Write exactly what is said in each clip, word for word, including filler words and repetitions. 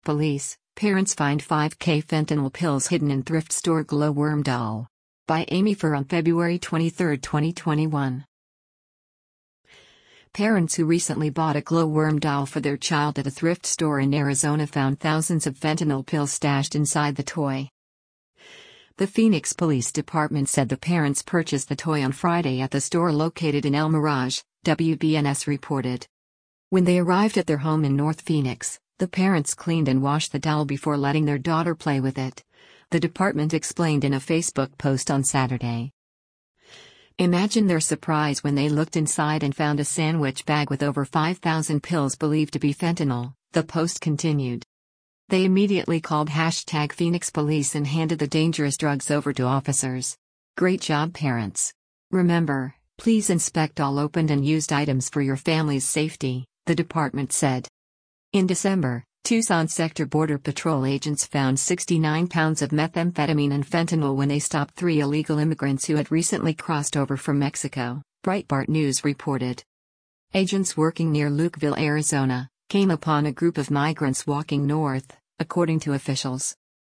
Police, parents find five K fentanyl pills hidden in thrift store glowworm doll. By Amy Furr on February twenty-third, twenty twenty-one. Parents who recently bought a glowworm doll for their child at a thrift store in Arizona found thousands of fentanyl pills stashed inside the toy. The Phoenix Police Department said the parents purchased the toy on Friday at the store located in El Mirage, W B N S reported. When they arrived at their home in North Phoenix, the parents cleaned and washed the doll before letting their daughter play with it, the department explained in a Facebook post on Saturday. Imagine their surprise when they looked inside and found a sandwich bag with over five thousand pills believed to be fentanyl, the post continued. They immediately called hashtag Phoenix Police and handed the dangerous drugs over to officers. Great job, parents. Remember, please inspect all opened and used items for your family's safety, the department said. In December, Tucson Sector Border Patrol agents found sixty-nine pounds of methamphetamine and fentanyl when they stopped three illegal immigrants who had recently crossed over from Mexico, Breitbart News reported. Agents working near Lukeville, Arizona, came upon a group of migrants walking north, according to officials.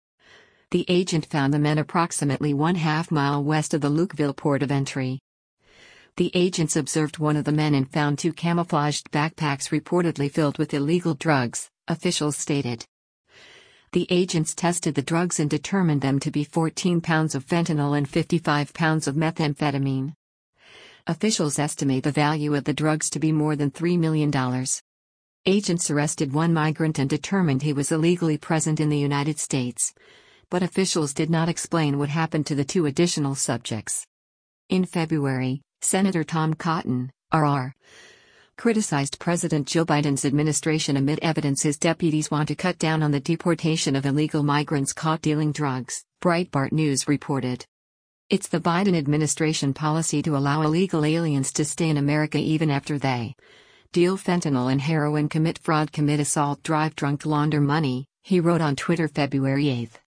The agent found the men approximately one half mile west of the Lukeville port of entry. The agents observed one of the men and found two camouflaged backpacks reportedly filled with illegal drugs, officials stated. The agents tested the drugs and determined them to be fourteen pounds of fentanyl and fifty-five pounds of methamphetamine. Officials estimate the value of the drugs to be more than three million dollars. Agents arrested one migrant and determined he was illegally present in the United States, but officials did not explain what happened to the two additional subjects. In February, Senator Tom Cotton, R R, criticized President Joe Biden's administration amid evidence his deputies want to cut down on the deportation of illegal migrants caught dealing drugs, Breitbart News reported. It's the Biden administration policy to allow illegal aliens to stay in America even after they deal fentanyl and heroin, commit fraud, commit assault, drive drunk, launder money, he wrote on Twitter February eighth.